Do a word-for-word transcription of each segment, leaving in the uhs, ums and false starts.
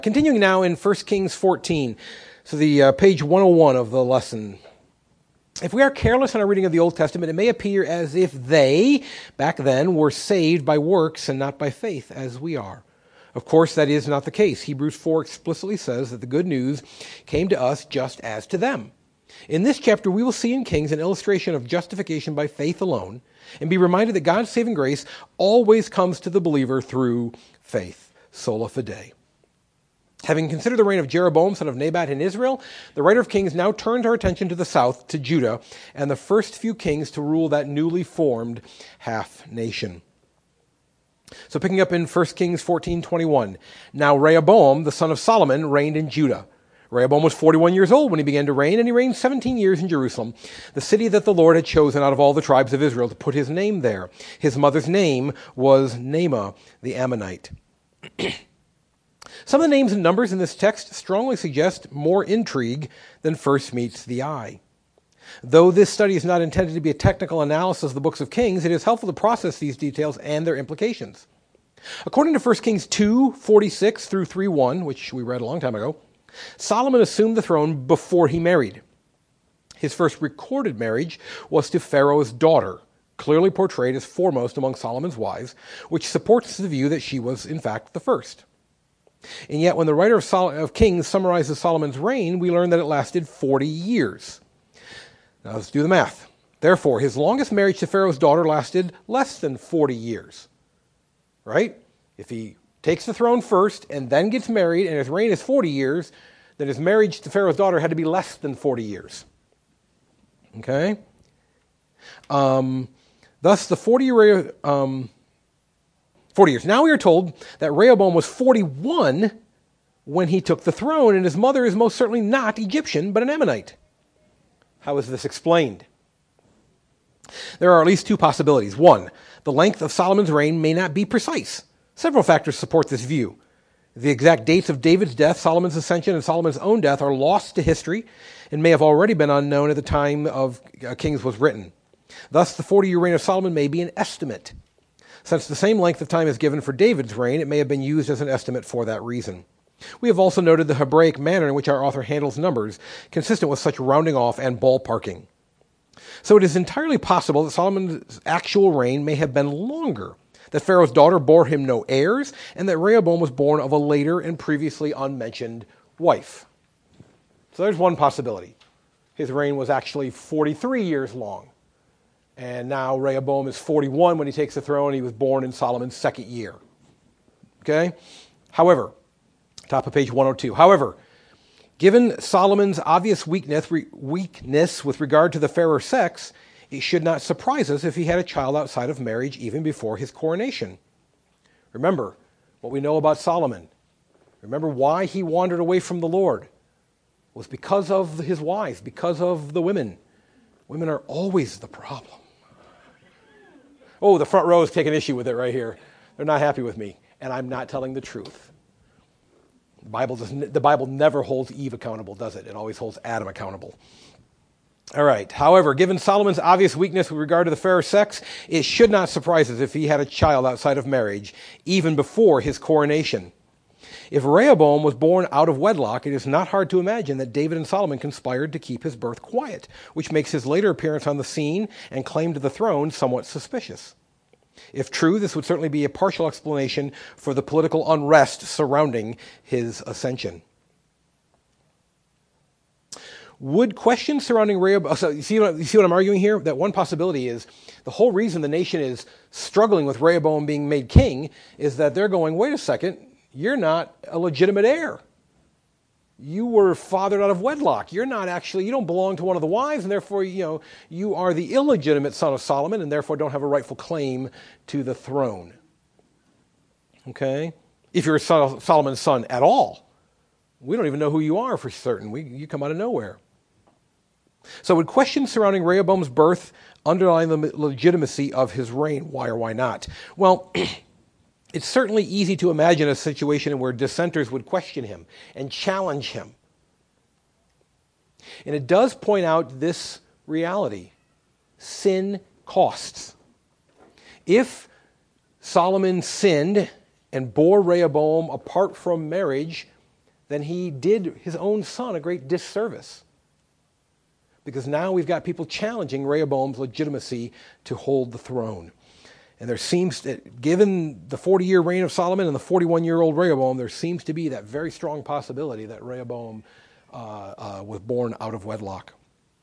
Continuing now in First Kings fourteen, so the uh, page one oh one of the lesson. If we are careless in our reading of the Old Testament, it may appear as if they, back then, were saved by works and not by faith, as we are. Of course, that is not the case. Hebrews four explicitly says that the good news came to us just as to them. In this chapter, we will see in Kings an illustration of justification by faith alone, and be reminded that God's saving grace always comes to the believer through faith, sola fide. Having considered the reign of Jeroboam, son of Nebat, in Israel, the writer of Kings now turns our attention to the south, to Judah, and the first few kings to rule that newly formed half-nation. So picking up in First Kings fourteen twenty-one, now Rehoboam, the son of Solomon, reigned in Judah. Rehoboam was forty-one years old when he began to reign, and he reigned seventeen years in Jerusalem, the city that the Lord had chosen out of all the tribes of Israel to put his name there. His mother's name was Naamah the Ammonite. Some of the names and numbers in this text strongly suggest more intrigue than first meets the eye. Though this study is not intended to be a technical analysis of the books of Kings, it is helpful to process these details and their implications. According to First Kings two forty-six through three one, which we read a long time ago, Solomon assumed the throne before he married. His first recorded marriage was to Pharaoh's daughter, clearly portrayed as foremost among Solomon's wives, which supports the view that she was in fact the first. And yet, when the writer of, Sol- of Kings summarizes Solomon's reign, we learn that it lasted forty years. Now let's do the math. Therefore, his longest marriage to Pharaoh's daughter lasted less than forty years. Right? If he takes the throne first and then gets married, and his reign is forty years, then his marriage to Pharaoh's daughter had to be less than forty years. Okay? Um, thus, the forty-year... Um, forty years. Now we are told that Rehoboam was forty-one when he took the throne, and his mother is most certainly not Egyptian, but an Ammonite. How is this explained? There are at least two possibilities. One, the length of Solomon's reign may not be precise. Several factors support this view. The exact dates of David's death, Solomon's ascension, and Solomon's own death are lost to history and may have already been unknown at the time of Kings was written. Thus, the forty-year reign of Solomon may be an estimate. Since the same length of time is given for David's reign, it may have been used as an estimate for that reason. We have also noted the Hebraic manner in which our author handles numbers, consistent with such rounding off and ballparking. So it is entirely possible that Solomon's actual reign may have been longer, that Pharaoh's daughter bore him no heirs, and that Rehoboam was born of a later and previously unmentioned wife. So there's one possibility. His reign was actually forty-three years long. And now Rehoboam is forty-one when he takes the throne. He was born in Solomon's second year. Okay? However, top of page one oh two. However, given Solomon's obvious weakness, weakness with regard to the fairer sex, it should not surprise us if he had a child outside of marriage even before his coronation. Remember what we know about Solomon. Remember why he wandered away from the Lord. It was because of his wives, because of the women. Women are always the problem. Oh, the front row is taking issue with it right here. They're not happy with me, and I'm not telling the truth. The Bible doesn't, the Bible never holds Eve accountable, does it? It always holds Adam accountable. All right. However, given Solomon's obvious weakness with regard to the fairer sex, it should not surprise us if he had a child outside of marriage, even before his coronation. If Rehoboam was born out of wedlock, it is not hard to imagine that David and Solomon conspired to keep his birth quiet, which makes his later appearance on the scene and claim to the throne somewhat suspicious. If true, this would certainly be a partial explanation for the political unrest surrounding his ascension. Would questions surrounding Rehoboam... So you see, what, you see what I'm arguing here? That one possibility is the whole reason the nation is struggling with Rehoboam being made king is that they're going, wait a second, you're not a legitimate heir. You were fathered out of wedlock. You're not actually, you don't belong to one of the wives, and therefore, you know, you are the illegitimate son of Solomon, and therefore don't have a rightful claim to the throne. Okay? If you're Solomon's son at all. We don't even know who you are for certain. We, you come out of nowhere. So would questions surrounding Rehoboam's birth underline the legitimacy of his reign? Why or why not? Well, it's certainly easy to imagine a situation where dissenters would question him and challenge him. And it does point out this reality. Sin costs. If Solomon sinned and bore Rehoboam apart from marriage, then he did his own son a great disservice. Because now we've got people challenging Rehoboam's legitimacy to hold the throne. And there seems, that, given the forty-year reign of Solomon and the forty-one-year-old Rehoboam, there seems to be that very strong possibility that Rehoboam uh, uh, was born out of wedlock.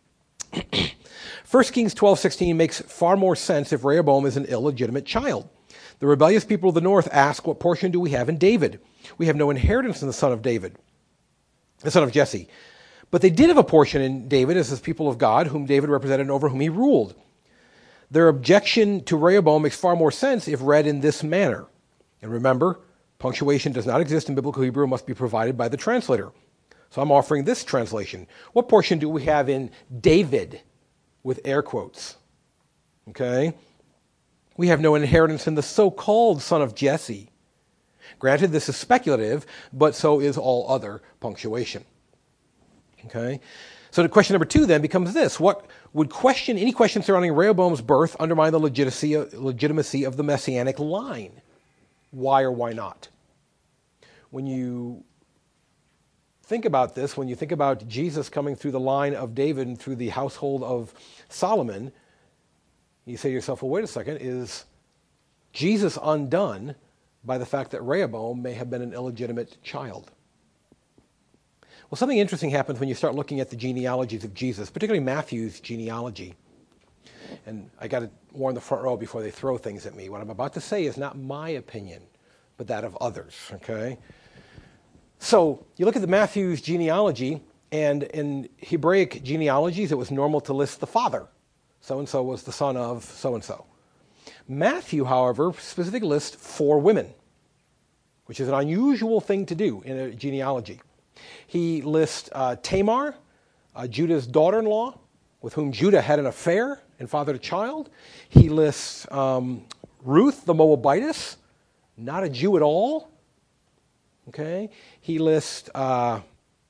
First Kings twelve sixteen makes far more sense if Rehoboam is an illegitimate child. The rebellious people of the north ask, what portion do we have in David? We have no inheritance in the son of David, the son of Jesse. But they did have a portion in David as his people of God, whom David represented and over whom he ruled. Their objection to Rehoboam makes far more sense if read in this manner. And remember, punctuation does not exist in biblical Hebrew and must be provided by the translator. So I'm offering this translation. What portion do we have in David, with air quotes? Okay? We have no inheritance in the so-called son of Jesse. Granted, this is speculative, but so is all other punctuation. Okay? So the question number two then becomes this. What would question, any question surrounding Rehoboam's birth undermine the legitimacy, legitimacy of the messianic line? Why or why not? When you think about this, when you think about Jesus coming through the line of David and through the household of Solomon, you say to yourself, well, wait a second, is Jesus undone by the fact that Rehoboam may have been an illegitimate child? Well, something interesting happens when you start looking at the genealogies of Jesus, particularly Matthew's genealogy. And I got to warn the front row before they throw things at me. What I'm about to say is not my opinion, but that of others, okay? So you look at the Matthew's genealogy, and in Hebraic genealogies, it was normal to list the father. So-and-so was the son of so-and-so. Matthew, however, specifically lists four women, which is an unusual thing to do in a genealogy. He lists uh, Tamar, uh, Judah's daughter-in-law, with whom Judah had an affair and fathered a child. He lists um, Ruth, the Moabitess, not a Jew at all. Okay. He lists, uh,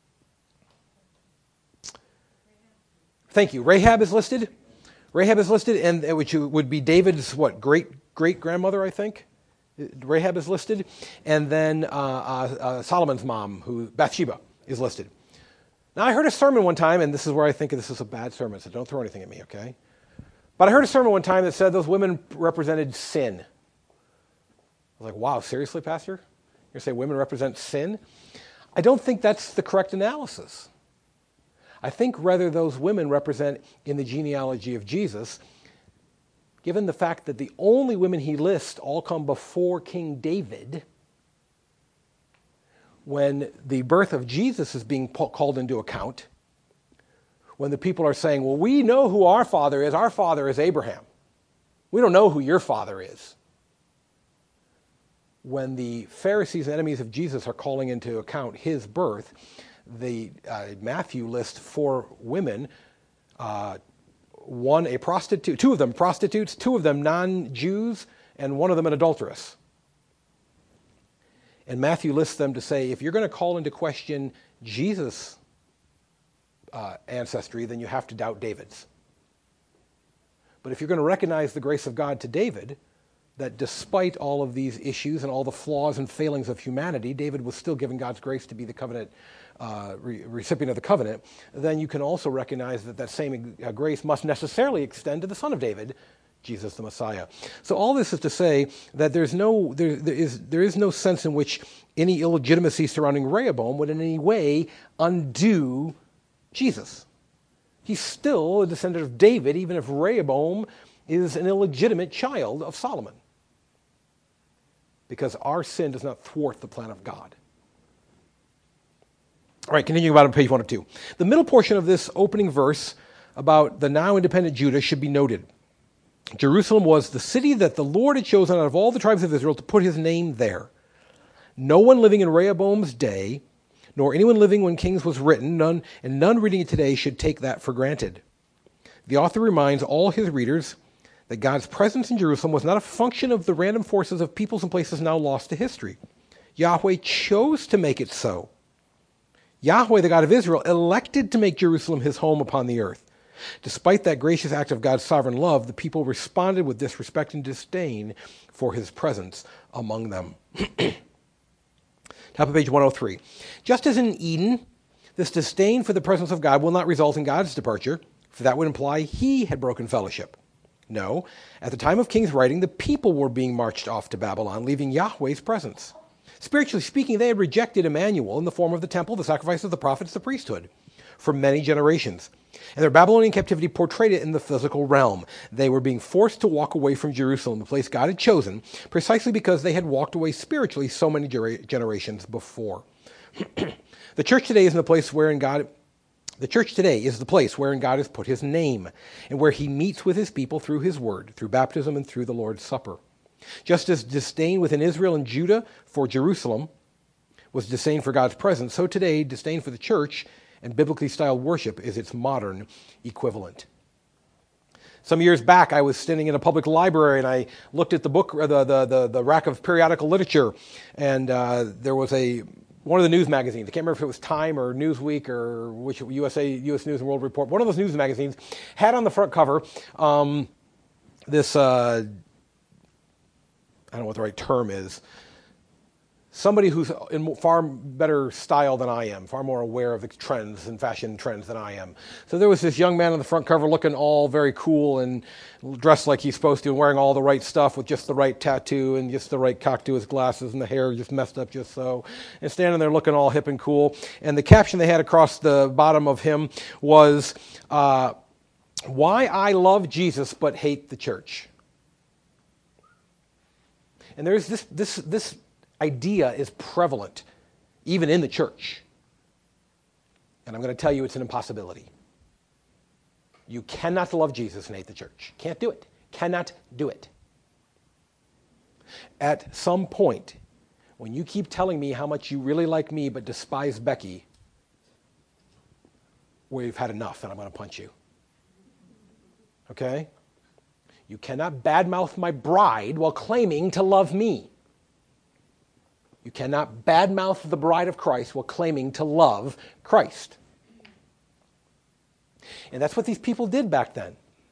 thank you, Rahab is listed. Rahab is listed, and which would be David's, what, great-great-grandmother, I think? Rahab is listed. And then uh, uh, uh, Solomon's mom, who Bathsheba, is listed. Now, I heard a sermon one time, and this is where I think this is a bad sermon, so don't throw anything at me, okay? But I heard a sermon one time that said those women represented sin. I was like, wow, seriously, Pastor? You're going to say women represent sin? I don't think that's the correct analysis. I think rather those women represent, in the genealogy of Jesus, given the fact that the only women he lists all come before King David, when the birth of Jesus is being called into account, when the people are saying, well, we know who our father is. Our father is Abraham. We don't know who your father is. When the Pharisees and enemies of Jesus are calling into account his birth, the uh, Matthew lists four women, uh, one a prostitute, two of them prostitutes, two of them non-Jews, and one of them an adulteress. And Matthew lists them to say, if you're going to call into question Jesus' uh, ancestry, then you have to doubt David's. But if you're going to recognize the grace of God to David, that despite all of these issues and all the flaws and failings of humanity, David was still given God's grace to be the covenant uh, re- recipient of the covenant, then you can also recognize that that same uh, grace must necessarily extend to the son of David, Jesus the Messiah. So all this is to say that there's no, there, there is there is no sense in which any illegitimacy surrounding Rehoboam would in any way undo Jesus. He's still a descendant of David, even if Rehoboam is an illegitimate child of Solomon. Because our sin does not thwart the plan of God. All right, continuing about on page one of two. The middle portion of this opening verse about the now independent Judah should be noted. Jerusalem was the city that the Lord had chosen out of all the tribes of Israel to put his name there. No one living in Rehoboam's day, nor anyone living when Kings was written, none, and none reading it today should take that for granted. The author reminds all his readers that God's presence in Jerusalem was not a function of the random forces of peoples and places now lost to history. Yahweh chose to make it so. Yahweh, the God of Israel, elected to make Jerusalem his home upon the earth. Despite that gracious act of God's sovereign love, the people responded with disrespect and disdain for his presence among them. Time Top of page one oh three. Just as in Eden, this disdain for the presence of God will not result in God's departure, for that would imply he had broken fellowship. No, at the time of King's writing, the people were being marched off to Babylon, leaving Yahweh's presence. Spiritually speaking, they had rejected Emmanuel in the form of the temple, the sacrifice of the prophets, the priesthood, for many generations. And their Babylonian captivity portrayed it in the physical realm. They were being forced to walk away from Jerusalem, the place God had chosen, precisely because they had walked away spiritually so many generations before. The church today is in the place wherein God, the church today is the place wherein God has put his name, and where he meets with his people through his word, through baptism and through the Lord's Supper. Just as disdain within Israel and Judah for Jerusalem was disdain for God's presence, so today disdain for the church and biblically styled worship is its modern equivalent. Some years back, I was standing in a public library and I looked at the book, the the the, the rack of periodical literature, and uh, there was a one of the news magazines. I can't remember if it was Time or Newsweek or which U S A, U S News and World Report. One of those news magazines had on the front cover um, this. Uh, I don't know what the right term is, somebody who's in far better style than I am, far more aware of the trends and fashion trends than I am. So there was this young man on the front cover looking all very cool and dressed like he's supposed to and wearing all the right stuff with just the right tattoo and just the right cock to his glasses and the hair just messed up just so, and standing there looking all hip and cool. And the caption they had across the bottom of him was, uh, "Why I love Jesus but hate the church." And there's this, this, this idea is prevalent even in the church. And I'm going to tell you it's an impossibility. You cannot love Jesus and hate the church. Can't do it. Cannot do it. At some point, when you keep telling me how much you really like me but despise Becky, we've had enough and I'm going to punch you. Okay? You cannot badmouth my bride while claiming to love me. You cannot badmouth the bride of Christ while claiming to love Christ. And that's what these people did back then.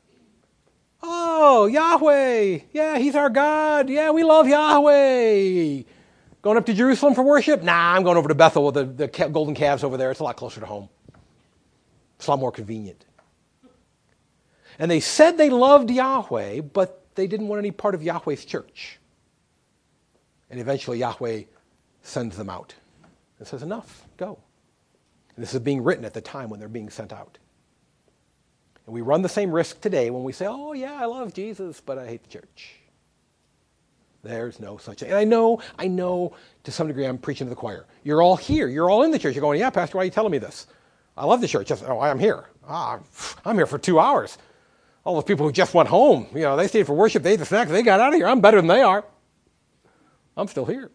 Oh, Yahweh. Yeah, he's our God. Yeah, we love Yahweh. Going up to Jerusalem for worship? Nah, I'm going over to Bethel with the, the golden calves over there. It's a lot closer to home. It's a lot more convenient. And they said they loved Yahweh, but they didn't want any part of Yahweh's church. And eventually Yahweh sends them out and says, enough, go. And this is being written at the time when they're being sent out. And we run the same risk today when we say, oh yeah, I love Jesus, but I hate the church. There's no such thing. And I know, I know to some degree I'm preaching to the choir. You're all here. You're all in the church. You're going, yeah, Pastor, why are you telling me this? I love the church. Just, oh, I'm here. Ah, I'm here for two hours. All those people who just went home, you know, they stayed for worship, they ate the snacks, they got out of here. I'm better than they are. I'm still here.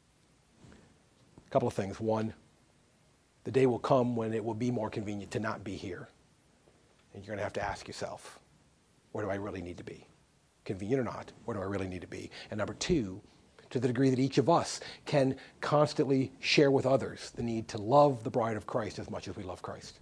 A couple of things. One, the day will come when it will be more convenient to not be here. And you're going to have to ask yourself, where do I really need to be? Convenient or not, where do I really need to be? And number two, to the degree that each of us can constantly share with others the need to love the bride of Christ as much as we love Christ.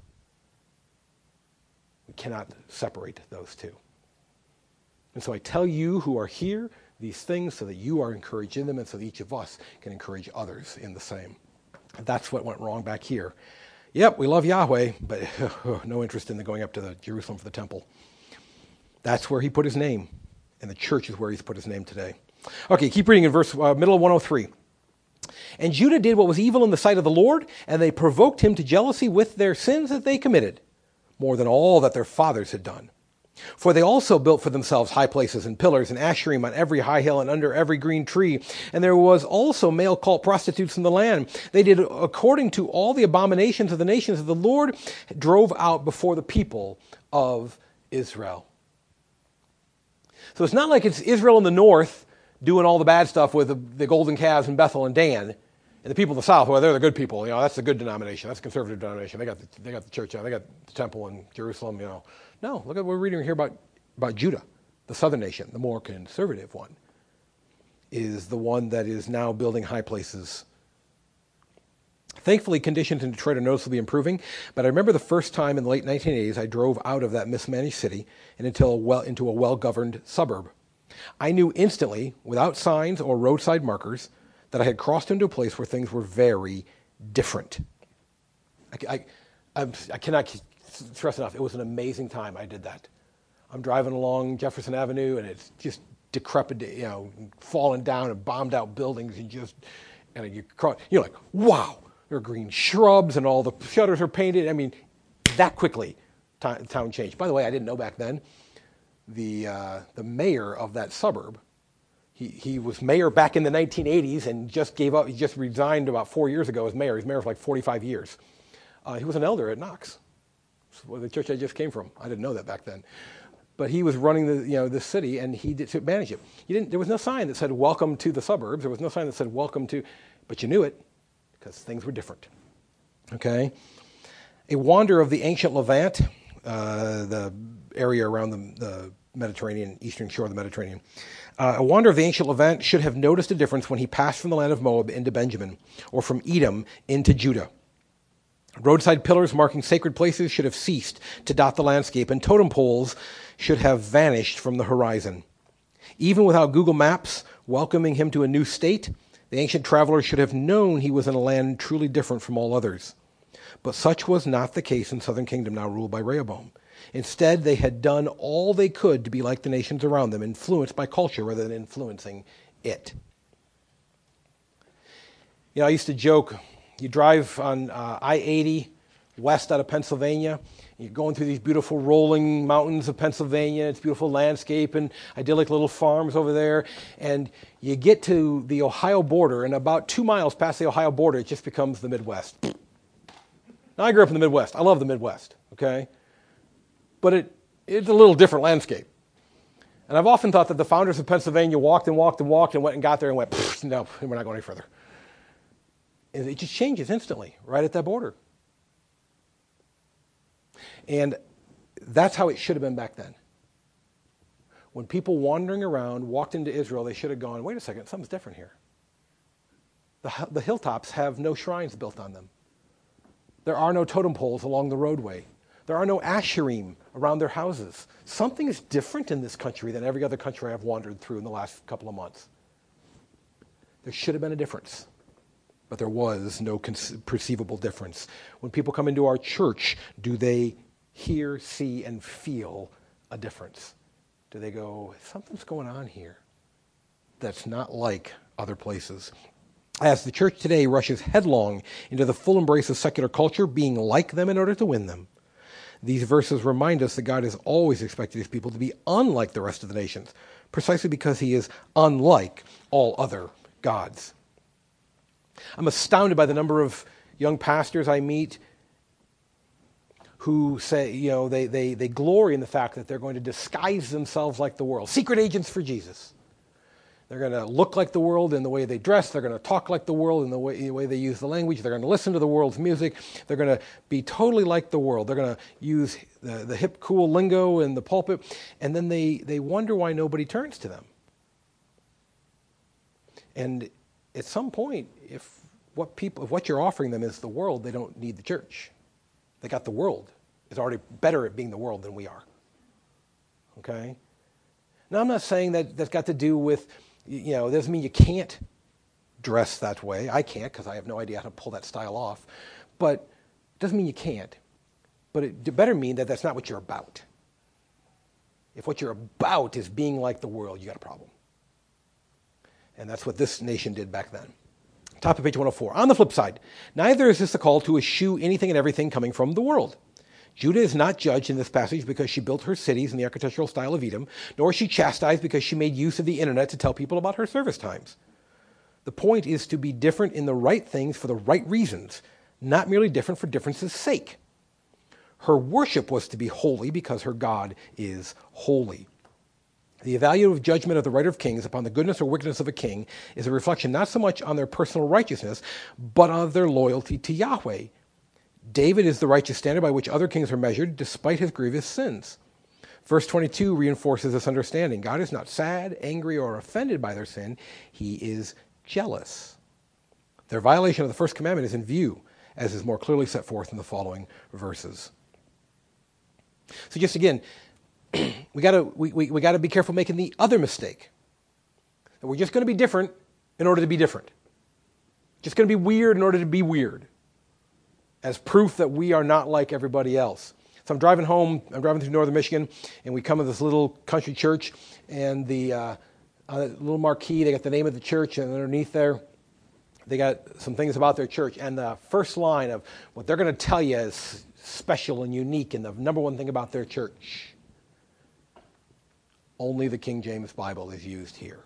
We cannot separate those two. And so I tell you who are here these things so that you are encouraged in them and so that each of us can encourage others in the same. That's what went wrong back here. Yep, we love Yahweh, but no interest in the going up to the Jerusalem for the temple. That's where he put his name, and the church is where he's put his name today. Okay, keep reading in verse uh, middle of one oh three. And Judah did what was evil in the sight of the Lord, and they provoked him to jealousy with their sins that they committed, more than all that their fathers had done. For they also built for themselves high places and pillars and asherim on every high hill and under every green tree. And there was also male cult prostitutes in the land. They did according to all the abominations of the nations that the Lord drove out before the people of Israel. So it's not like it's Israel in the north doing all the bad stuff with the, the golden calves in Bethel and Dan. And the people of the south, well, they're the good people. You know, that's the good denomination. That's a conservative denomination. They got the, they got the church. They got the temple in Jerusalem. You know, no. Look at what we're reading here about about Judah, the southern nation, the more conservative one, is the one that is now building high places. Thankfully, conditions in Detroit are noticeably improving. But I remember the first time in the late nineteen eighties, I drove out of that mismanaged city and into a well into a well-governed suburb. I knew instantly, without signs or roadside markers, that I had crossed into a place where things were very different. I, I, I'm, I cannot stress enough, it was an amazing time I did that. I'm driving along Jefferson Avenue, and it's just decrepit, you know, falling down and bombed out buildings, and just, and you cross, you're like, wow, there are green shrubs, and all the shutters are painted. I mean, that quickly, t- town changed. By the way, I didn't know back then, the uh, the mayor of that suburb, he he was mayor back in the nineteen eighties, and just gave up. He just resigned about four years ago as mayor. He's mayor for like forty-five years. Uh, he was an elder at Knox, the church I just came from. I didn't know that back then. But he was running the, you know, the city, and he did to manage it. He didn't, there was no sign that said, welcome to the suburbs. There was no sign that said, welcome to, but you knew it because things were different. Okay? A wanderer of the ancient Levant, uh, the area around the, the Mediterranean, eastern shore of the Mediterranean, uh, a wanderer of the ancient Levant should have noticed a difference when he passed from the land of Moab into Benjamin, or from Edom into Judah. Roadside pillars marking sacred places should have ceased to dot the landscape, and totem poles should have vanished from the horizon. Even without Google Maps welcoming him to a new state, the ancient traveler should have known he was in a land truly different from all others. But such was not the case in southern kingdom now ruled by Rehoboam. Instead, they had done all they could to be like the nations around them, influenced by culture rather than influencing it. You know, I used to joke, you drive on uh, I eighty west out of Pennsylvania, you're going through these beautiful rolling mountains of Pennsylvania, it's beautiful landscape and idyllic little farms over there, and you get to the Ohio border, and about two miles past the Ohio border, it just becomes the Midwest. Now, I grew up in the Midwest. I love the Midwest, okay? But it, it's a little different landscape. And I've often thought that the founders of Pennsylvania walked and walked and walked and went and got there and went, no, we're not going any further. And it just changes instantly right at that border. And that's how it should have been back then. When people wandering around walked into Israel, they should have gone, wait a second, something's different here. The, the hilltops have no shrines built on them. There are no totem poles along the roadway. There are no asherim around their houses. Something is different in this country than every other country I've wandered through in the last couple of months. There should have been a difference, but there was no perceivable difference. When people come into our church, do they hear, see, and feel a difference? Do they go, something's going on here that's not like other places? As the church today rushes headlong into the full embrace of secular culture, being like them in order to win them, these verses remind us that God has always expected his people to be unlike the rest of the nations, precisely because he is unlike all other gods. I'm astounded by the number of young pastors I meet who say, you know, they, they, they glory in the fact that they're going to disguise themselves like the world. Secret agents for Jesus. They're going to look like the world in the way they dress. They're going to talk like the world in the way, the way they use the language. They're going to listen to the world's music. They're going to be totally like the world. They're going to use the, the hip, cool lingo in the pulpit. And then they, they wonder why nobody turns to them. And at some point, if what people, if what you're offering them is the world, they don't need the church. They got the world. It's already better at being the world than we are. Okay? Now, I'm not saying that that's got to do with, you know, it doesn't mean you can't dress that way. I can't because I have no idea how to pull that style off. But it doesn't mean you can't. But it better mean that that's not what you're about. If what you're about is being like the world, you got a problem. And that's what this nation did back then. Top of page one oh four. On the flip side, neither is this a call to eschew anything and everything coming from the world. Judah is not judged in this passage because she built her cities in the architectural style of Edom, nor is she chastised because she made use of the internet to tell people about her service times. The point is to be different in the right things for the right reasons, not merely different for difference's sake. Her worship was to be holy because her God is holy. The evaluative judgment of the writer of Kings upon the goodness or wickedness of a king is a reflection not so much on their personal righteousness, but on their loyalty to Yahweh. David is the righteous standard by which other kings are measured, despite his grievous sins. Verse twenty-two reinforces this understanding. God is not sad, angry, or offended by their sin. He is jealous. Their violation of the first commandment is in view, as is more clearly set forth in the following verses. So just again, we gotta we, we, we gotta be careful making the other mistake. That we're just going to be different in order to be different. Just going to be weird in order to be weird, as proof that we are not like everybody else. So I'm driving home, I'm driving through northern Michigan, and we come to this little country church, and the uh, uh, little marquee, they got the name of the church, and underneath there, they got some things about their church. And the first line of what they're going to tell you is special and unique, and the number one thing about their church: only the King James Bible is used here.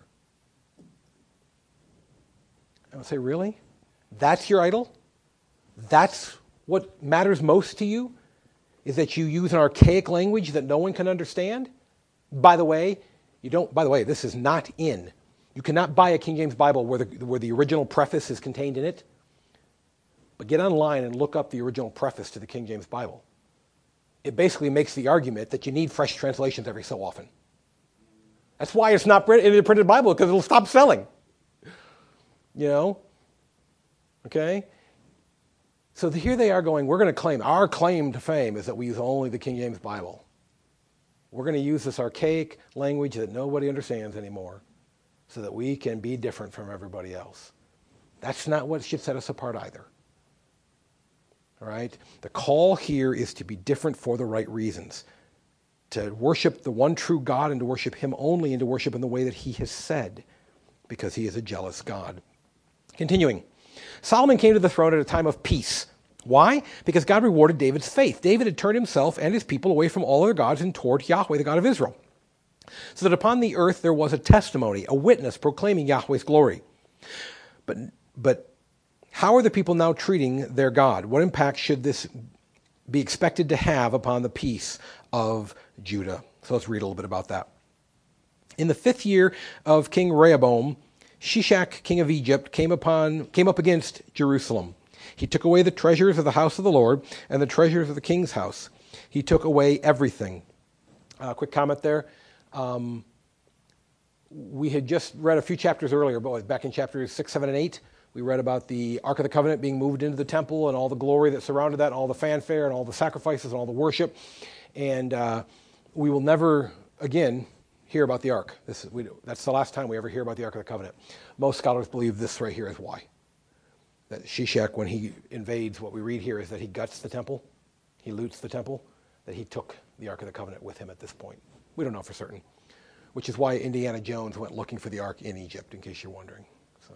I would say, really? That's your idol? That's what matters most to you? Is that you use an archaic language that no one can understand? By the way, you don't. By the way, this is not in. You cannot buy a King James Bible where the, where the original preface is contained in it. But get online and look up the original preface to the King James Bible. It basically makes the argument that you need fresh translations every so often. That's why it's not in the printed Bible, because it'll stop selling. You know? Okay? So here they are going, we're going to claim, our claim to fame is that we use only the King James Bible. We're going to use this archaic language that nobody understands anymore so that we can be different from everybody else. That's not what should set us apart either. All right? The call here is to be different for the right reasons. To worship the one true God and to worship him only and to worship in the way that he has said, because he is a jealous God. Continuing. Solomon came to the throne at a time of peace. Why? Because God rewarded David's faith. David had turned himself and his people away from all other gods and toward Yahweh, the God of Israel. So that upon the earth there was a testimony, a witness proclaiming Yahweh's glory. But, but how are the people now treating their God? What impact should this be expected to have upon the peace of Judah? So let's read a little bit about that. In the fifth year of King Rehoboam, Shishak, king of Egypt, came upon came up against Jerusalem. He took away the treasures of the house of the Lord and the treasures of the king's house. He took away everything. Uh, quick comment there. Um, we had just read a few chapters earlier, but back in chapters six, seven, and eight, we read about the Ark of the Covenant being moved into the temple and all the glory that surrounded that, and all the fanfare and all the sacrifices and all the worship. And uh, we will never again hear about the Ark. This is, we, that's the last time we ever hear about the Ark of the Covenant. Most scholars believe this right here is why. That Shishak, when he invades, what we read here is that he guts the temple, he loots the temple, that he took the Ark of the Covenant with him at this point. We don't know for certain, which is why Indiana Jones went looking for the Ark in Egypt, in case you're wondering. So.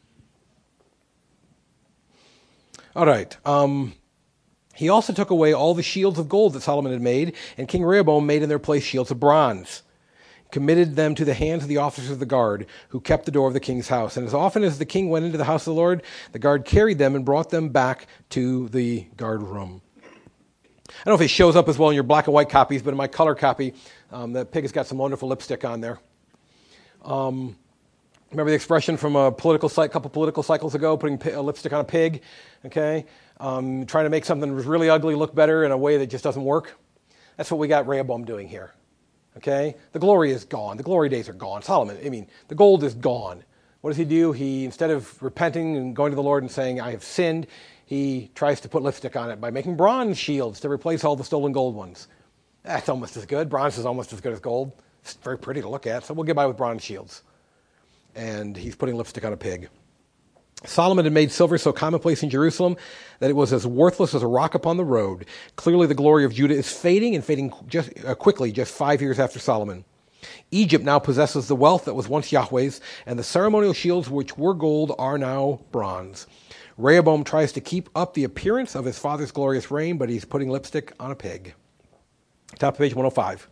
All right. Um, he also took away all the shields of gold that Solomon had made, and King Rehoboam made in their place shields of bronze. Committed them to the hands of the officers of the guard who kept the door of the king's house. And as often as the king went into the house of the Lord, the guard carried them and brought them back to the guard room. I don't know if it shows up as well in your black and white copies, but in my color copy, um, the pig has got some wonderful lipstick on there. Um, remember the expression from a political a couple political cycles ago, putting a lipstick on a pig, okay? Um, trying to make something that was really ugly look better in a way that just doesn't work. That's what we got Rehoboam doing here. Okay? The glory is gone. The glory days are gone. Solomon, I mean, the gold is gone. What does he do? He, instead of repenting and going to the Lord and saying, I have sinned, he tries to put lipstick on it by making bronze shields to replace all the stolen gold ones. That's almost as good. Bronze is almost as good as gold. It's very pretty to look at, so we'll get by with bronze shields. And he's putting lipstick on a pig. Solomon had made silver so commonplace in Jerusalem that it was as worthless as a rock upon the road. Clearly the glory of Judah is fading and fading just uh, quickly, just five years after Solomon. Egypt now possesses the wealth that was once Yahweh's, and the ceremonial shields which were gold are now bronze. Rehoboam tries to keep up the appearance of his father's glorious reign, but he's putting lipstick on a pig. Top of page one oh five.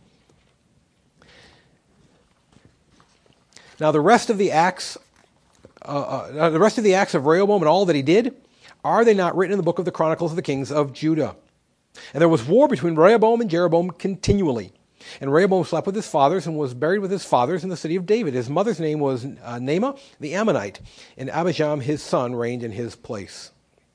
Now the rest of the acts Uh, uh, the rest of the acts of Rehoboam and all that he did, are they not written in the book of the Chronicles of the Kings of Judah? And there was war between Rehoboam and Jeroboam continually. And Rehoboam slept with his fathers and was buried with his fathers in the city of David. His mother's name was uh, Naamah the Ammonite, and Abijam his son reigned in his place.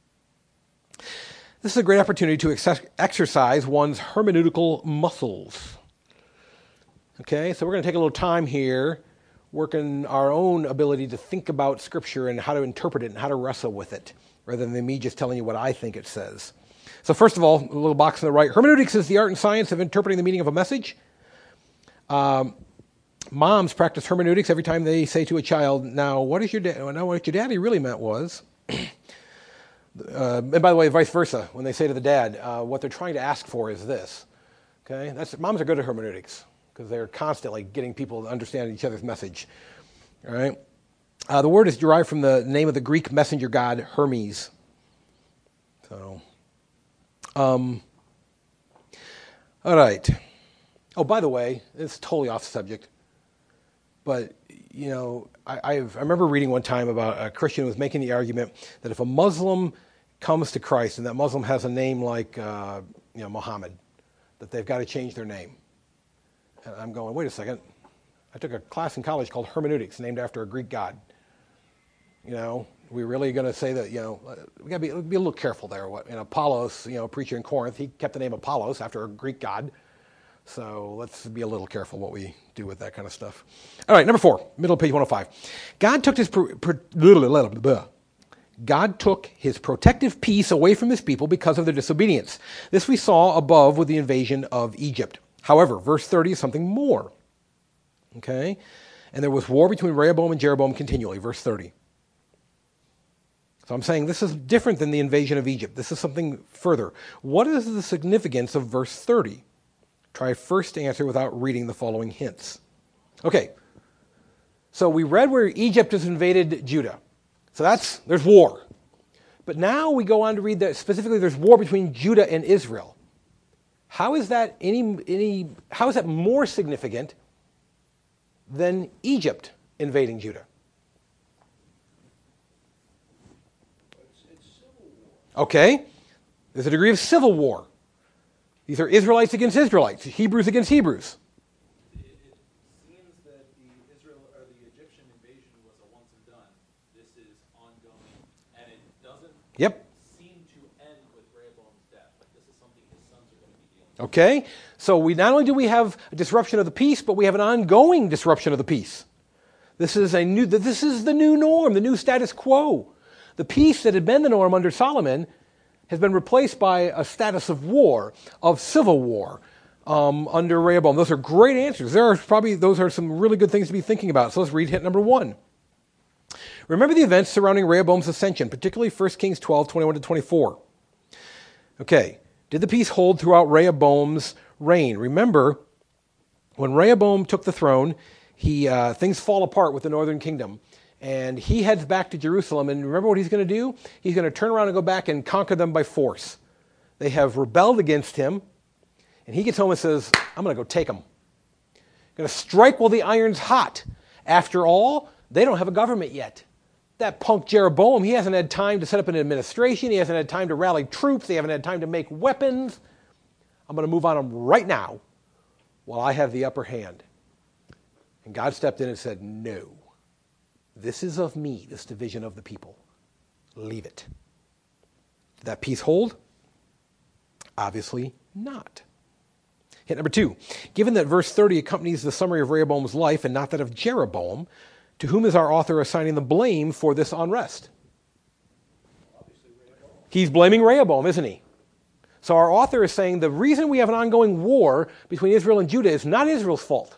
This is a great opportunity to ex- exercise one's hermeneutical muscles. Okay, so we're going to take a little time here working our own ability to think about Scripture and how to interpret it and how to wrestle with it, rather than me just telling you what I think it says. So first of all, a little box on the right. Hermeneutics is the art and science of interpreting the meaning of a message. Um, moms practice hermeneutics every time they say to a child, now, what is your da- now, what your daddy really meant was, Uh, and by the way, vice versa, when they say to the dad, uh, what they're trying to ask for is this. Okay, that's moms are good at hermeneutics because they're constantly getting people to understand each other's message. All right, uh, the word is derived from the name of the Greek messenger god Hermes. So, um, all right. Oh, by the way, it's totally off subject, but you know, I, I've, I remember reading one time about a Christian who was making the argument that if a Muslim comes to Christ and that Muslim has a name like, uh, you know, Muhammad, that they've got to change their name. And I'm going, wait a second. I took a class in college called hermeneutics, named after a Greek god. You know, we're really going to say that, you know, we got to be, be a little careful there. What, and Apollos, you know, a preacher in Corinth, he kept the name Apollos after a Greek god. So let's be a little careful what we do with that kind of stuff. All right, number four, middle of page one oh five. God took his pro- pro- God took his protective peace away from his people because of their disobedience. This we saw above with the invasion of Egypt. However, verse thirty is something more. Okay? And there was war between Rehoboam and Jeroboam continually, verse thirty. So I'm saying this is different than the invasion of Egypt. This is something further. What is the significance of verse thirty? Try first to answer without reading the following hints. Okay, so we read where Egypt has invaded Judah. So that's, there's war. But now we go on to read that specifically there's war between Judah and Israel. How is that any, any, how is that more significant than Egypt invading Judah? It's, it's civil war. Okay, there's a degree of civil war. These are Israelites against Israelites, Hebrews against Hebrews. It, it seems that the Israel or the Egyptian invasion was a once and done. This is ongoing, and it doesn't Yep. seem to end with Rehoboam's death. Like this is something his sons are going to be dealing with. Okay, so we not only do we have a disruption of the peace, but we have an ongoing disruption of the peace. This is a new. This is the new norm, the new status quo. The peace that had been the norm under Solomon has been replaced by a status of war, of civil war, um, under Rehoboam. Those are great answers. There are probably those are some really good things to be thinking about. So let's read hint number one. Remember the events surrounding Rehoboam's ascension, particularly First Kings twelve, twenty-one to twenty-four. Okay, did the peace hold throughout Rehoboam's reign? Remember, when Rehoboam took the throne, he uh, things fall apart with the northern kingdom. And he heads back to Jerusalem. And remember what he's going to do? He's going to turn around and go back and conquer them by force. They have rebelled against him. And he gets home and says, I'm going to go take them. I'm going to strike while the iron's hot. After all, they don't have a government yet. That punk Jeroboam, he hasn't had time to set up an administration. He hasn't had time to rally troops. They haven't had time to make weapons. I'm going to move on them right now while I have the upper hand. And God stepped in and said, no. This is of me, this division of the people. Leave it. Did that peace hold? Obviously not. Hint number two. Given that verse thirty accompanies the summary of Rehoboam's life and not that of Jeroboam, to whom is our author assigning the blame for this unrest? He's blaming Rehoboam, isn't he? So our author is saying the reason we have an ongoing war between Israel and Judah is not Israel's fault.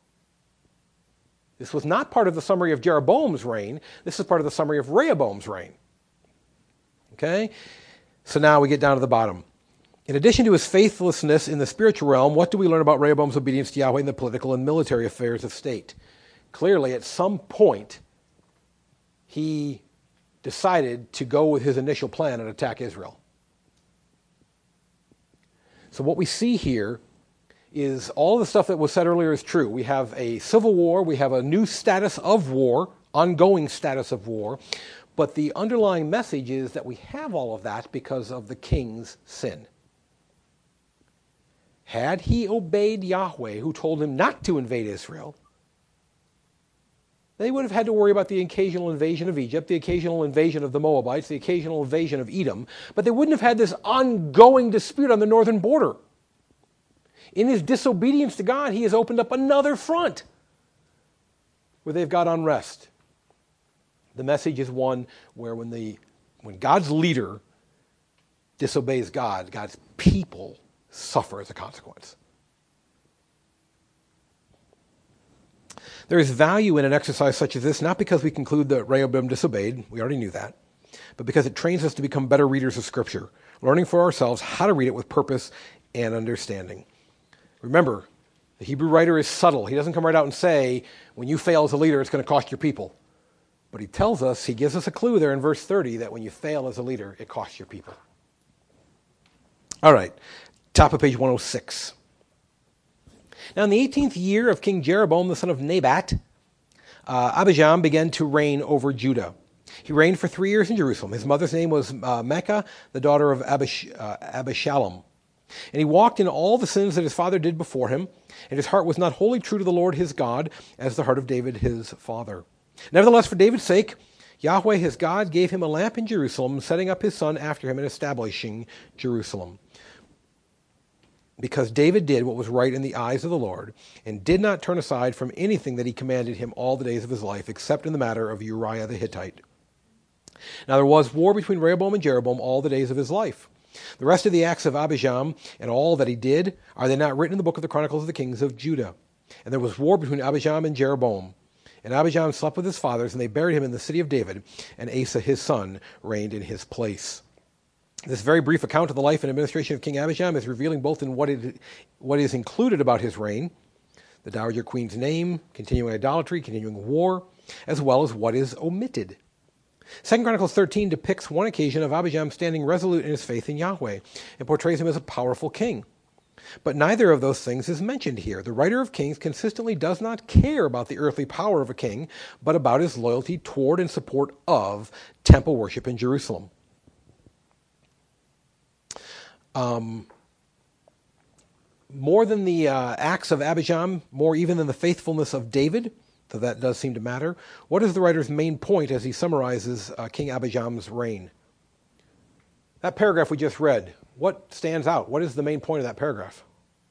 This was not part of the summary of Jeroboam's reign. This is part of the summary of Rehoboam's reign. Okay? So now we get down to the bottom. In addition to his faithlessness in the spiritual realm, what do we learn about Rehoboam's obedience to Yahweh in the political and military affairs of state? Clearly, at some point, he decided to go with his initial plan and attack Israel. So what we see here is all the stuff that was said earlier is true. We have a civil war, we have a new status of war, ongoing status of war, but the underlying message is that we have all of that because of the king's sin. Had he obeyed Yahweh, who told him not to invade Israel, they would have had to worry about the occasional invasion of Egypt, the occasional invasion of the Moabites, the occasional invasion of Edom, but they wouldn't have had this ongoing dispute on the northern border. In his disobedience to God, he has opened up another front where they've got unrest. The message is one where when the when God's leader disobeys God, God's people suffer as a consequence. There is value in an exercise such as this, not because we conclude that Rehoboam disobeyed. We already knew that. but because it trains us to become better readers of Scripture, learning for ourselves how to read it with purpose and understanding. Remember, the Hebrew writer is subtle. He doesn't come right out and say, when you fail as a leader, it's going to cost your people. But he tells us, he gives us a clue there in verse thirty, that when you fail as a leader, it costs your people. All right, top of page one oh six. Now in the eighteenth year of King Jeroboam, the son of Nebat, uh, Abijam began to reign over Judah. He reigned for three years in Jerusalem. His mother's name was uh, Maacah, the daughter of Abish, uh, Abishalom. And he walked in all the sins that his father did before him, and his heart was not wholly true to the Lord his God, as the heart of David his father. Nevertheless, for David's sake, Yahweh his God gave him a lamp in Jerusalem, setting up his son after him and establishing Jerusalem. Because David did what was right in the eyes of the Lord, and did not turn aside from anything that he commanded him all the days of his life, except in the matter of Uriah the Hittite. Now there was war between Rehoboam and Jeroboam all the days of his life. The rest of the acts of Abijam and all that he did, are they not written in the book of the Chronicles of the Kings of Judah? And there was war between Abijam and Jeroboam. And Abijam slept with his fathers, and they buried him in the city of David, and Asa his son reigned in his place. This very brief account of the life and administration of King Abijam is revealing both in what, it, what is included about his reign, the Dowager Queen's name, continuing idolatry, continuing war, as well as what is omitted. Second Chronicles thirteen depicts one occasion of Abijam standing resolute in his faith in Yahweh, and portrays him as a powerful king. But neither of those things is mentioned here. The writer of Kings consistently does not care about the earthly power of a king, but about his loyalty toward and support of temple worship in Jerusalem. Um, more than the uh, acts of Abijam, more even than the faithfulness of David, so that does seem to matter, what is the writer's main point as he summarizes uh, King Abijam's reign? That paragraph we just read, what stands out? What is the main point of that paragraph?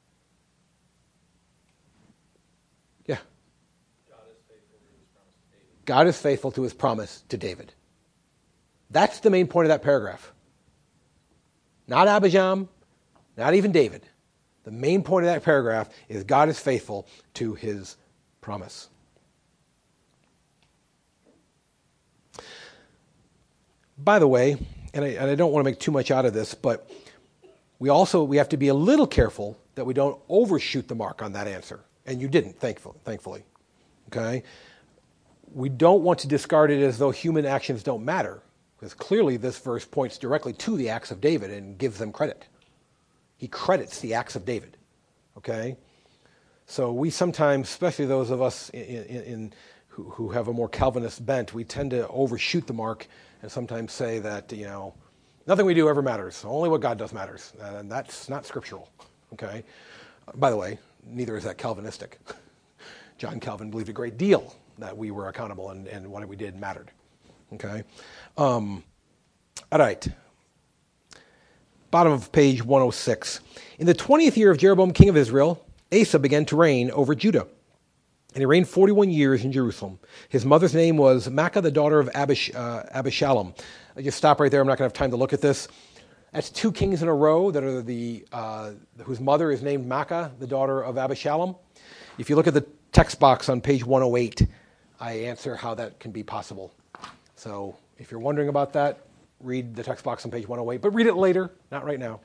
Yeah. God is faithful to his promise to David. God is faithful to his promise to David. That's the main point of that paragraph. Not Abijam, not even David. The main point of that paragraph is God is faithful to his promise. By the way, and I, and I don't want to make too much out of this, but we also we have to be a little careful that we don't overshoot the mark on that answer. And you didn't, thankfully. thankfully. Okay? We don't want to discard it as though human actions don't matter, because clearly this verse points directly to the acts of David and gives them credit. He credits the acts of David. Okay? So we sometimes, especially those of us in, in, in who, who have a more Calvinist bent, we tend to overshoot the mark and sometimes say that, you know, nothing we do ever matters. Only what God does matters. And that's not scriptural. Okay? By the way, neither is that Calvinistic. John Calvin believed a great deal that we were accountable and, and what we did mattered. Okay? Um, all right. Bottom of page one oh six. In the twentieth year of Jeroboam, king of Israel, Asa began to reign over Judah. And he reigned forty-one years in Jerusalem. His mother's name was Maacah, the daughter of Abish, uh, Abishalom. I just stop right there. I'm not going to have time to look at this. That's two kings in a row that are the uh, whose mother is named Maacah, the daughter of Abishalom. If you look at the text box on page one oh eight, I answer how that can be possible. So if you're wondering about that, read the text box on page one oh eight. But read it later, not right now.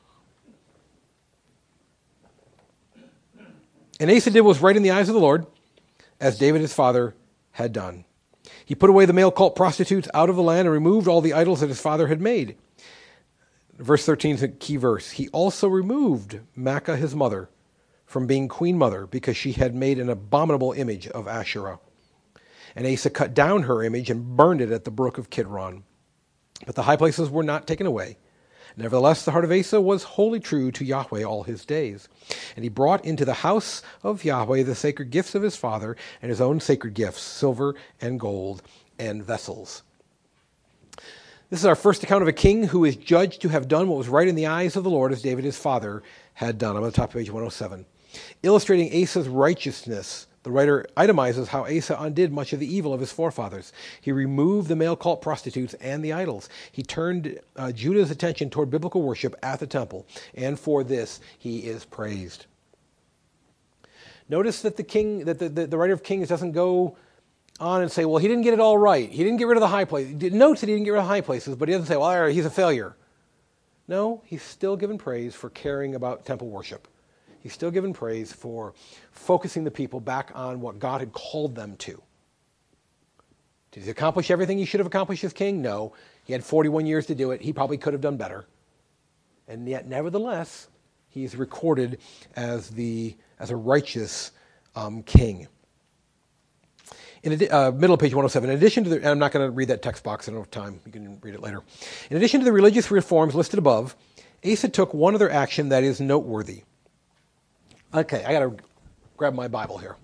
And Asa did what was right in the eyes of the Lord, as David his father had done. He put away the male cult prostitutes out of the land and removed all the idols that his father had made. Verse thirteen is a key verse. He also removed Maacah his mother from being queen mother because she had made an abominable image of Asherah. And Asa cut down her image and burned it at the brook of Kidron. But the high places were not taken away. Nevertheless, the heart of Asa was wholly true to Yahweh all his days. And he brought into the house of Yahweh the sacred gifts of his father and his own sacred gifts, silver and gold and vessels. This is our first account of a king who is judged to have done what was right in the eyes of the Lord, as David his father had done. I'm on the top of page one oh seven. Illustrating Asa's righteousness, the writer itemizes how Asa undid much of the evil of his forefathers. He removed the male cult prostitutes and the idols. He turned uh, Judah's attention toward biblical worship at the temple, and for this he is praised. Notice that the king, that the, the, the writer of Kings doesn't go on and say, well, he didn't get it all right. He didn't get rid of the high places. He notes that he didn't get rid of the high places, but he doesn't say, well, all right, he's a failure. No, he's still given praise for caring about temple worship. He's still given praise for focusing the people back on what God had called them to. Did he accomplish everything he should have accomplished as king? No. He had forty-one years to do it. He probably could have done better. And yet, nevertheless, he is recorded as the as a righteous um, king. In adi- uh, middle of page one oh seven, in addition to the, and I'm not going to read that text box, I don't have time, you can read it later. In addition to the religious reforms listed above, Asa took one other action that is noteworthy. Okay, I got to grab my Bible here.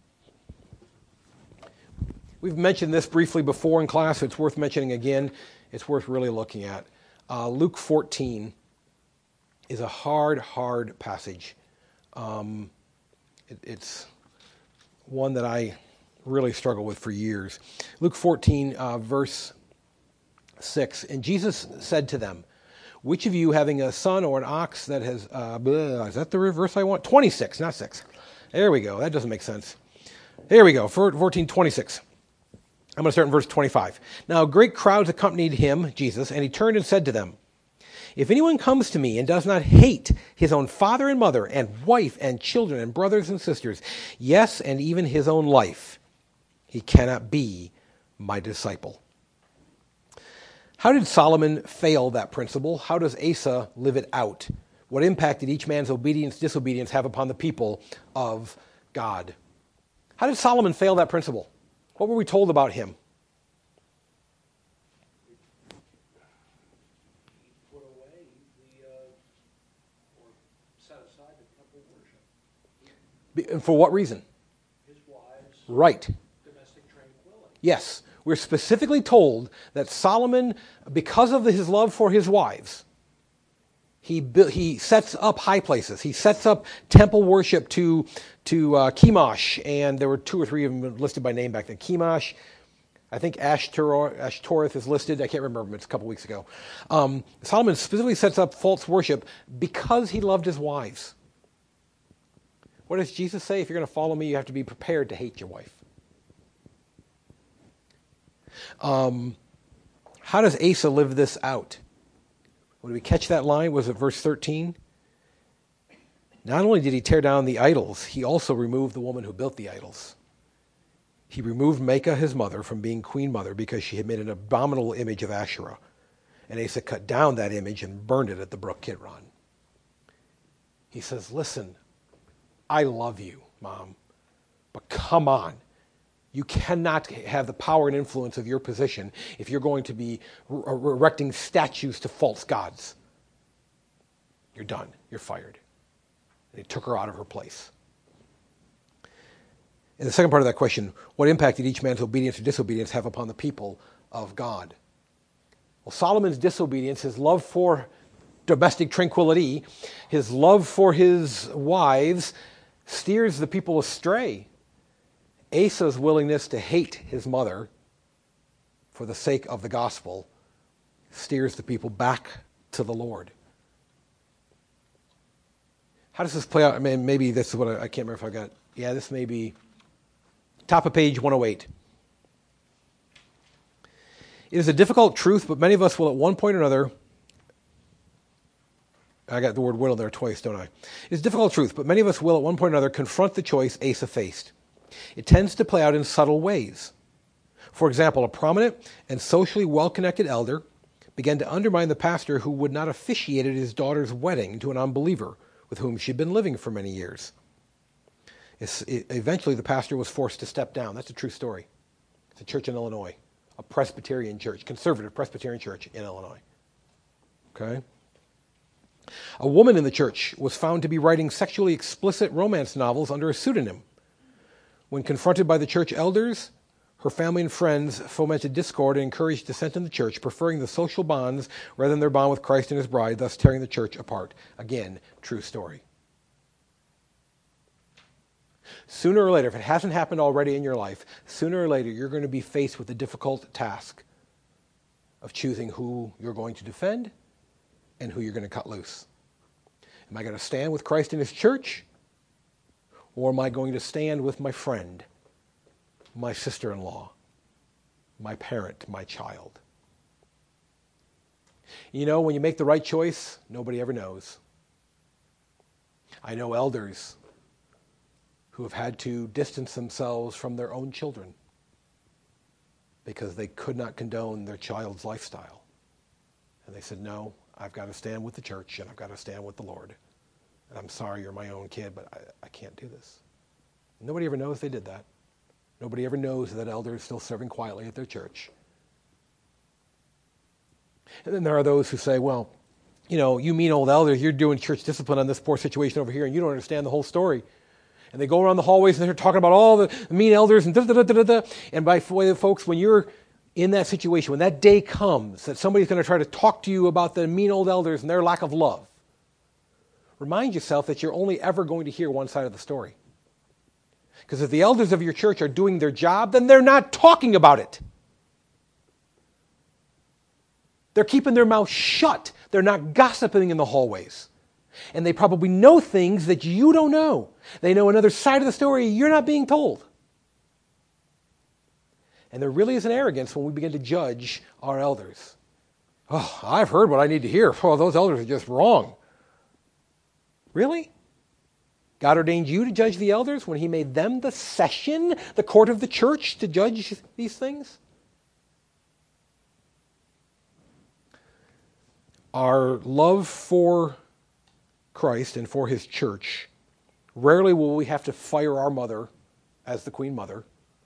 We've mentioned this briefly before in class, so it's worth mentioning again. It's worth really looking at. Uh, Luke fourteen is a hard, hard passage. Um, it, it's one that I really struggled with for years. Luke fourteen, uh, verse six. And Jesus said to them, which of you having a son or an ox that has, uh, blah, is that the reverse I want? twenty-six, not six. There we go. That doesn't make sense. Here we go, fourteen twenty-six. I'm going to start in verse twenty-five. Now great crowds accompanied him, Jesus, and he turned and said to them, if anyone comes to me and does not hate his own father and mother and wife and children and brothers and sisters, yes, and even his own life, he cannot be my disciple. How did Solomon fail that principle? How does Asa live it out? What impact did each man's obedience, disobedience have upon the people of God? How did Solomon fail that principle? What were we told about him? He put away the, uh, or set aside the temple worship. Be- and for what reason? His wives. Right. Domestic tranquility. Yes. We're specifically told that Solomon, because of his love for his wives, he bu- he sets up high places. He sets up temple worship to to uh, Chemosh, and there were two or three of them listed by name back then. Chemosh, I think Ashtoreth, Ashtoreth is listed. I can't remember. It's a couple weeks ago. Um, Solomon specifically sets up false worship because he loved his wives. What does Jesus say? If you're going to follow me, you have to be prepared to hate your wife. Um, how does Asa live this out? When we catch that line, was it verse thirteen? Not only did he tear down the idols, he also removed the woman who built the idols. He removed Maacah, his mother, from being queen mother because she had made an abominable image of Asherah. And Asa cut down that image and burned it at the brook Kidron. He says, listen, I love you, Mom, but come on. You cannot have the power and influence of your position if you're going to be er- erecting statues to false gods. You're done. You're fired. And he took her out of her place. In the second part of that question, what impact did each man's obedience or disobedience have upon the people of God? Well, Solomon's disobedience, his love for domestic tranquility, his love for his wives, steers the people astray. Asa's willingness to hate his mother for the sake of the gospel steers the people back to the Lord. How does this play out? I mean, maybe this is what I, I can't remember if I got. Yeah, this may be top of page one oh eight. It is a difficult truth, but many of us will at one point or another. I got the word will there twice, don't I? It's a difficult truth, but many of us will at one point or another confront the choice Asa faced. It tends to play out in subtle ways. For example, a prominent and socially well-connected elder began to undermine the pastor who would not officiate at his daughter's wedding to an unbeliever with whom she'd been living for many years. It's, it, eventually, the pastor was forced to step down. That's a true story. It's a church in Illinois, a Presbyterian church, conservative Presbyterian church in Illinois. Okay? A woman in the church was found to be writing sexually explicit romance novels under a pseudonym. When confronted by the church elders, her family and friends fomented discord and encouraged dissent in the church, preferring the social bonds rather than their bond with Christ and his bride, thus tearing the church apart. Again, true story. Sooner or later, if it hasn't happened already in your life, sooner or later you're going to be faced with the difficult task of choosing who you're going to defend and who you're going to cut loose. Am I going to stand with Christ and his church? Or am I going to stand with my friend? my sister-in-law, my parent, my child. You know, when you make the right choice, nobody ever knows. I know elders who have had to distance themselves from their own children because they could not condone their child's lifestyle. And they said, no, I've got to stand with the church and I've got to stand with the Lord. And I'm sorry you're my own kid, but I, I can't do this. Nobody ever knows they did that. Nobody ever knows that elder is still serving quietly at their church. And then there are those who say, well, you know, you mean old elders, you're doing church discipline on this poor situation over here, and you don't understand the whole story. And they go around the hallways and they're talking about all the mean elders and da da da da da. And by the way, folks, when you're in that situation, when that day comes that somebody's going to try to talk to you about the mean old elders and their lack of love, remind yourself that you're only ever going to hear one side of the story. Because if the elders of your church are doing their job, then they're not talking about it. They're keeping their mouth shut. They're not gossiping in the hallways. And they probably know things that you don't know. They know another side of the story you're not being told. And there really is an arrogance when we begin to judge our elders. Oh, I've heard what I need to hear. Oh, those elders are just wrong. Really? God ordained you to judge the elders when he made them the session, the court of the church, to judge these things? Our love for Christ and for his church, rarely will we have to fire our mother as the Queen Mother,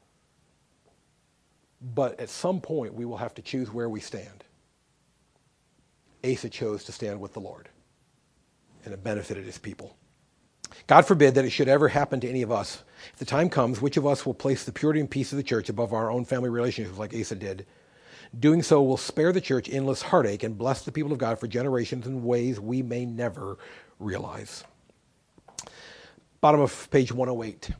but at some point we will have to choose where we stand. Asa chose to stand with the Lord, and it benefited his people. God forbid that it should ever happen to any of us. If the time comes, which of us will place the purity and peace of the church above our own family relationships like Asa did? Doing so will spare the church endless heartache and bless the people of God for generations in ways we may never realize. Bottom of page one oh eight.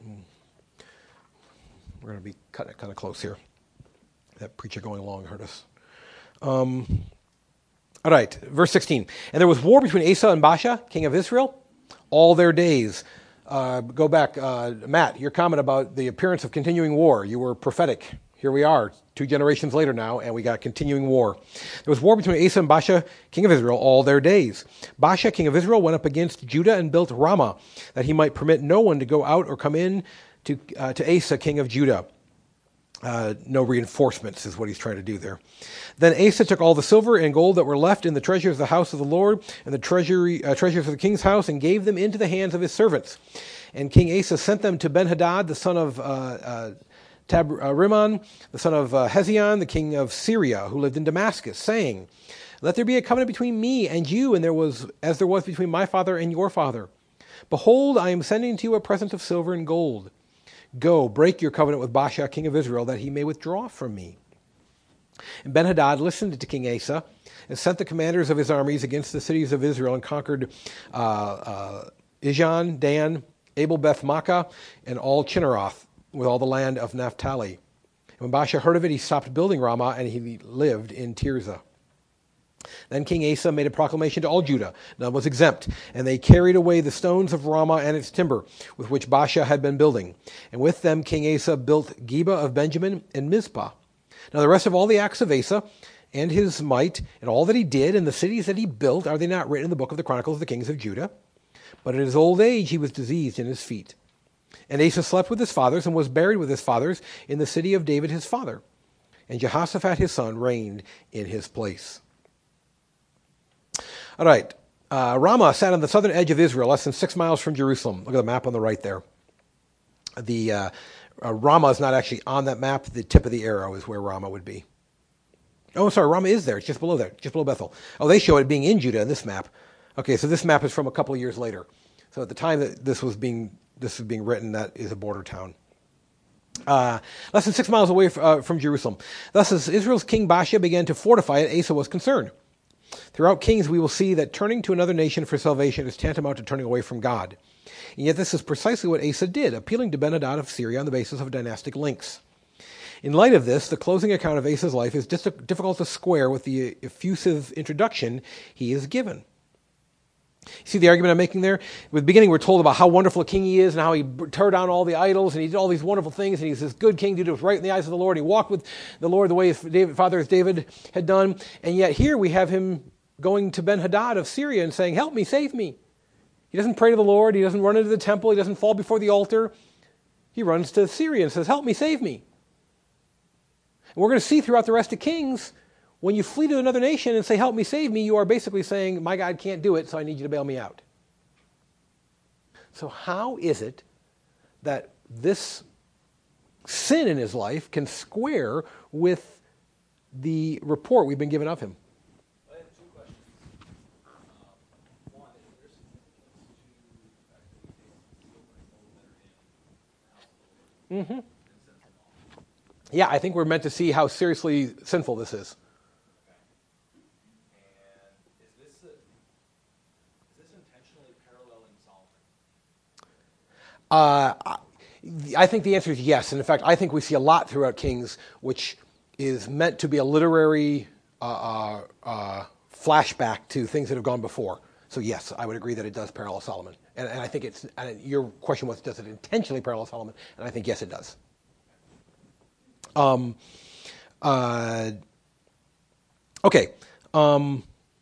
We're going to be cutting it kind of close here. That preacher going along hurt us. Um, all right, verse sixteen. And there was war between Asa and Baasha, king of Israel, all their days. Uh, go back, uh, Matt, your comment about the appearance of continuing war. You were prophetic. Here we are, two generations later now, and we got continuing war. There was war between Asa and Baasha, king of Israel, all their days. Baasha, king of Israel, went up against Judah and built Ramah, that he might permit no one to go out or come in to, uh, to Asa, king of Judah. Uh, no reinforcements is what he's trying to do there. Then Asa took all the silver and gold that were left in the treasures of the house of the Lord and the treasury, uh, treasures of the king's house and gave them into the hands of his servants. And King Asa sent them to Ben-Hadad, the son of uh, uh, Tab-Rimmon, the son of uh, Hezion, the king of Syria, who lived in Damascus, saying, let there be a covenant between me and you, and there was as there was between my father and your father. Behold, I am sending to you a present of silver and gold. Go, break your covenant with Baasha, king of Israel, that he may withdraw from me. And Ben-Hadad listened to King Asa and sent the commanders of his armies against the cities of Israel and conquered uh, uh, Ijon, Dan, Abel-Beth-Maachah, and all Chinneroth, with all the land of Naphtali. And when Baasha heard of it, he stopped building Ramah, and he lived in Tirzah. Then King Asa made a proclamation to all Judah. None was exempt. And they carried away the stones of Ramah and its timber, with which Baasha had been building. And with them King Asa built Geba of Benjamin and Mizpah. Now the rest of all the acts of Asa, and his might, and all that he did, and the cities that he built, are they not written in the book of the Chronicles of the Kings of Judah? But in his old age he was diseased in his feet. And Asa slept with his fathers, and was buried with his fathers in the city of David his father. And Jehoshaphat his son reigned in his place. All right, uh, Ramah sat on the southern edge of Israel, less than six miles from Jerusalem. Look at the map on the right there. The uh, uh, Ramah is not actually on that map. The tip of the arrow is where Ramah would be. Oh, sorry, Ramah is there. It's just below there, just below Bethel. Oh, they show it being in Judah in this map. Okay, so this map is from a couple of years later. So at the time that this was being this was being written, that is a border town. Uh, less than six miles away f- uh, from Jerusalem. Thus, as Israel's king Baasha began to fortify it, Asa was concerned. Throughout Kings, we will see that turning to another nation for salvation is tantamount to turning away from God. And yet this is precisely what Asa did, appealing to Ben-Hadad of Syria on the basis of dynastic links. In light of this, the closing account of Asa's life is dis- difficult to square with the effusive introduction he is given. See the argument I'm making there? With the beginning, we're told about how wonderful a king he is and how he tore down all the idols and he did all these wonderful things and he's this good king, did what was right in the eyes of the Lord. He walked with the Lord the way his David, father David had done. And yet here we have him going to Ben-Hadad of Syria and saying, help me, save me. He doesn't pray to the Lord. He doesn't run into the temple. He doesn't fall before the altar. He runs to Syria and says, help me, save me. And we're going to see throughout the rest of Kings, when you flee to another nation and say, help me, save me, you are basically saying, my God can't do it, so I need you to bail me out. So how is it that this sin in his life can square with the report we've been given of him? I have two questions. Um, one, is there significance to the fact that he takes the silver and gold that are in the house of the Lord Mm-hmm. and sends them off? Yeah, I think we're meant to see how seriously sinful this is. And is this a, is this intentionally paralleling Solomon? Uh, I think the answer is yes. And in fact, I think we see a lot throughout Kings, which is meant to be a literary uh, uh, uh, flashback to things that have gone before. So yes, I would agree that it does parallel Solomon. And, and I think it's, and your question was, does it intentionally parallel Solomon? And I think yes, it does. Um, uh, okay. Um,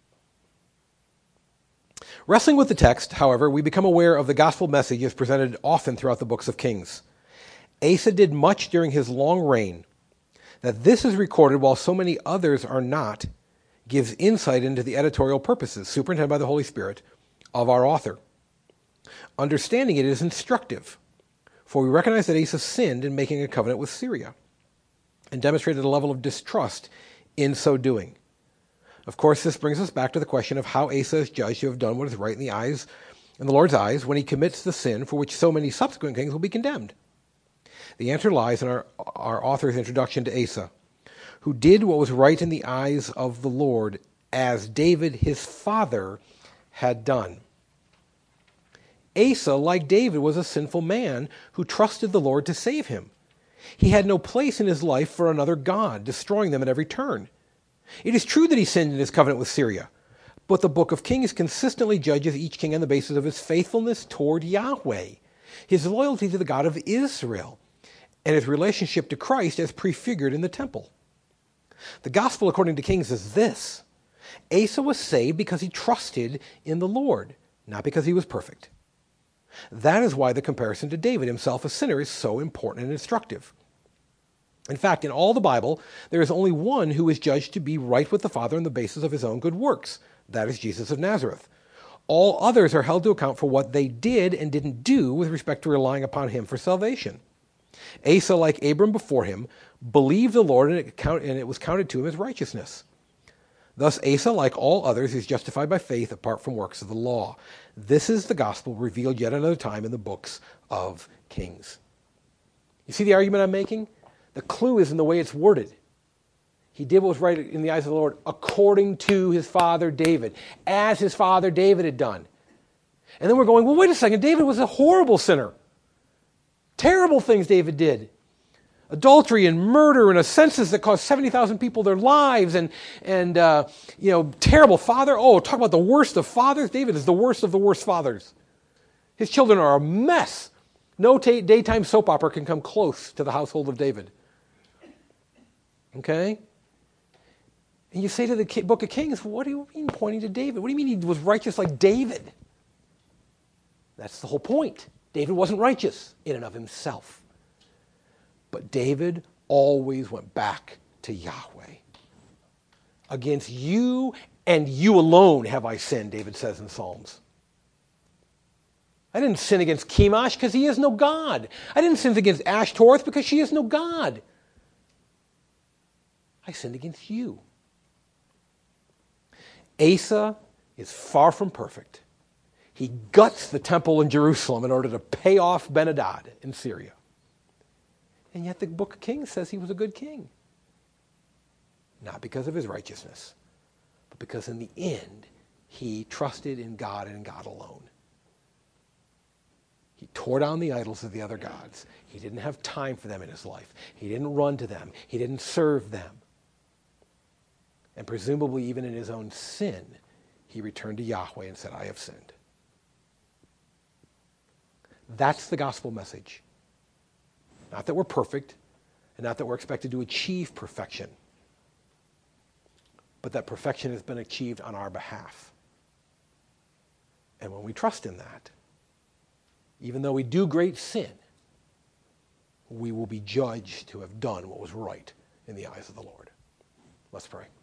wrestling with the text, however, we become aware of the gospel message as presented often throughout the books of Kings. Asa did much during his long reign. That this is recorded while so many others are not gives insight into the editorial purposes, superintended by the Holy Spirit, of our author. Understanding it is instructive, for we recognize that Asa sinned in making a covenant with Syria and demonstrated a level of distrust in so doing. Of course, this brings us back to the question of how Asa is judged to have done what is right in the eyes, in the Lord's eyes, when he commits the sin for which so many subsequent kings will be condemned. The answer lies in our, our author's introduction to Asa, who did what was right in the eyes of the Lord, as David, his father, had done. Asa, like David, was a sinful man who trusted the Lord to save him. He had no place in his life for another god, destroying them at every turn. It is true that he sinned in his covenant with Syria, but the book of Kings consistently judges each king on the basis of his faithfulness toward Yahweh, his loyalty to the God of Israel, and his relationship to Christ as prefigured in the temple. The gospel according to Kings is this: Asa was saved because he trusted in the Lord, not because he was perfect. That is why the comparison to David, himself a sinner, is so important and instructive. In fact, in all the Bible, there is only one who is judged to be right with the Father on the basis of his own good works. That is Jesus of Nazareth. All others are held to account for what they did and didn't do with respect to relying upon him for salvation. Asa, like Abram before him, believed the Lord and it, count, and it was counted to him as righteousness. Thus, Asa, like all others, is justified by faith apart from works of the law. This is the gospel revealed yet another time in the books of Kings. You see the argument I'm making? The clue is in the way it's worded. He did what was right in the eyes of the Lord according to his father David, as his father David had done. And then we're going, well, wait a second, David was a horrible sinner. Terrible things David did. Adultery and murder and a census that cost seventy thousand people their lives and, and uh, you know, terrible father. Oh, talk about the worst of fathers. David is the worst of the worst fathers. His children are a mess. No t- daytime soap opera can come close to the household of David. Okay? And you say to the book of Kings, what do you mean pointing to David? What do you mean he was righteous like David? That's the whole point. David wasn't righteous in and of himself. But David always went back to Yahweh. Against you and you alone have I sinned, David says in Psalms. I didn't sin against Chemosh because he is no God. I didn't sin against Ashtoreth because she is no God. I sinned against you. Asa is far from perfect. He guts the temple in Jerusalem in order to pay off Ben-Hadad in Syria. And yet the book of Kings says he was a good king. Not because of his righteousness, but because in the end, he trusted in God and in God alone. He tore down the idols of the other gods. He didn't have time for them in his life. He didn't run to them. He didn't serve them. And presumably even in his own sin, he returned to Yahweh and said, I have sinned. That's the gospel message. Not that we're perfect, and not that we're expected to achieve perfection, but that perfection has been achieved on our behalf. And when we trust in that, even though we do great sin, we will be judged to have done what was right in the eyes of the Lord. Let's pray.